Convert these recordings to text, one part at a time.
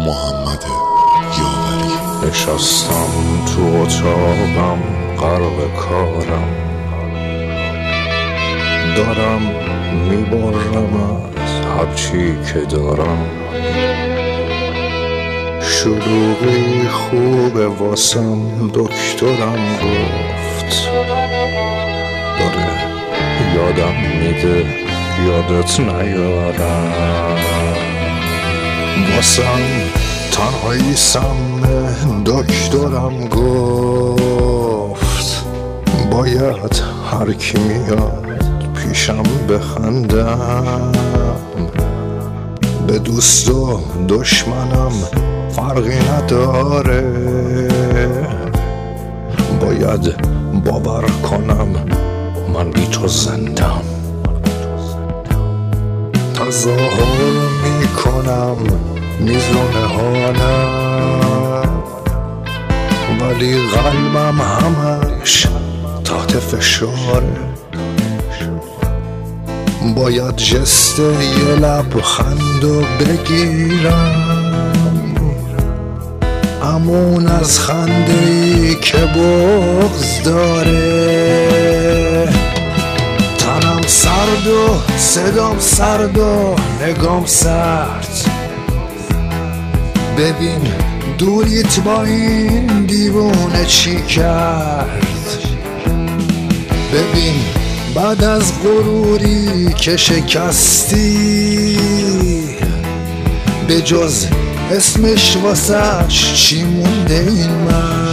محمد یاوری. نشستم تو اتاقم غرق کارم، دارم میبرم از هرچی که دارم. شلوغی خوبه واسم، دکترم گفت داره یادم میده یادت نیارم. واسم تنهایی سمه، دکترم گفت باید هر کی میاد پیشم بخندم. به دوست و دشمنم فرقی نداره، باید باور کنم من بی تو زندم. تظاهر میکنم میزونه حالم، ولی قلبم همش تحت فشاره. باید جست یه لبخندو بگیرم، همون از خنده‌ای که بغض داره. تنم سرد و صدام سرد و نگام سرد، ببین دوریت با این دیوونه چی کرد. ببین بعد از غروری که شکستی، به جز اسمش واسش چی مونده این من؟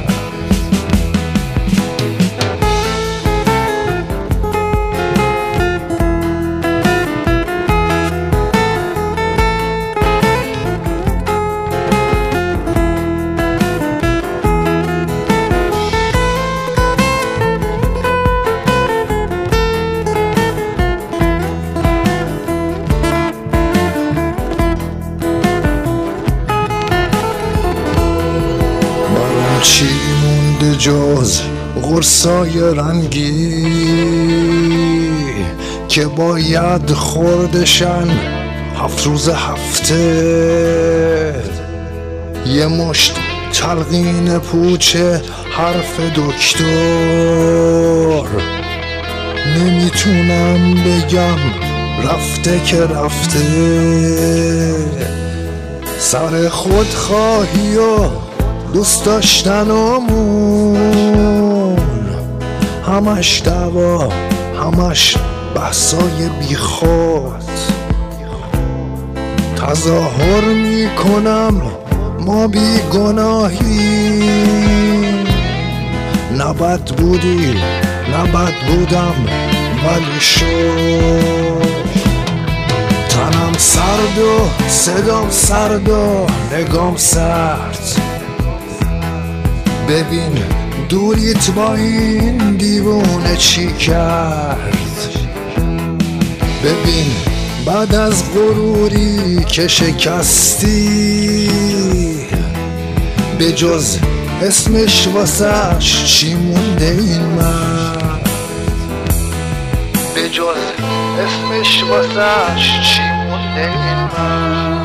چی مونده جز قرصای رنگی که باید خوردشن 7 روز هفته؟ یه مشت تلقین پوچه حرف دکتر، نمیتونم بگم رفته که رفته. سر خودخواهی و دوست داشتنمون همش دعوا، همش بحثای بیخود. تظاهر میکنم ما بی گناهیم، نه بد بودی نه بد بودم ولی شد. تنم سرد و صدام سرد و نگام سرد، ببین دوریت با این دیوونه چی کرد. ببین بعد از غروری که شکستی، به جز اسمش واسش چی مونده این من؟ به جز اسمش واسش چی مونده این من؟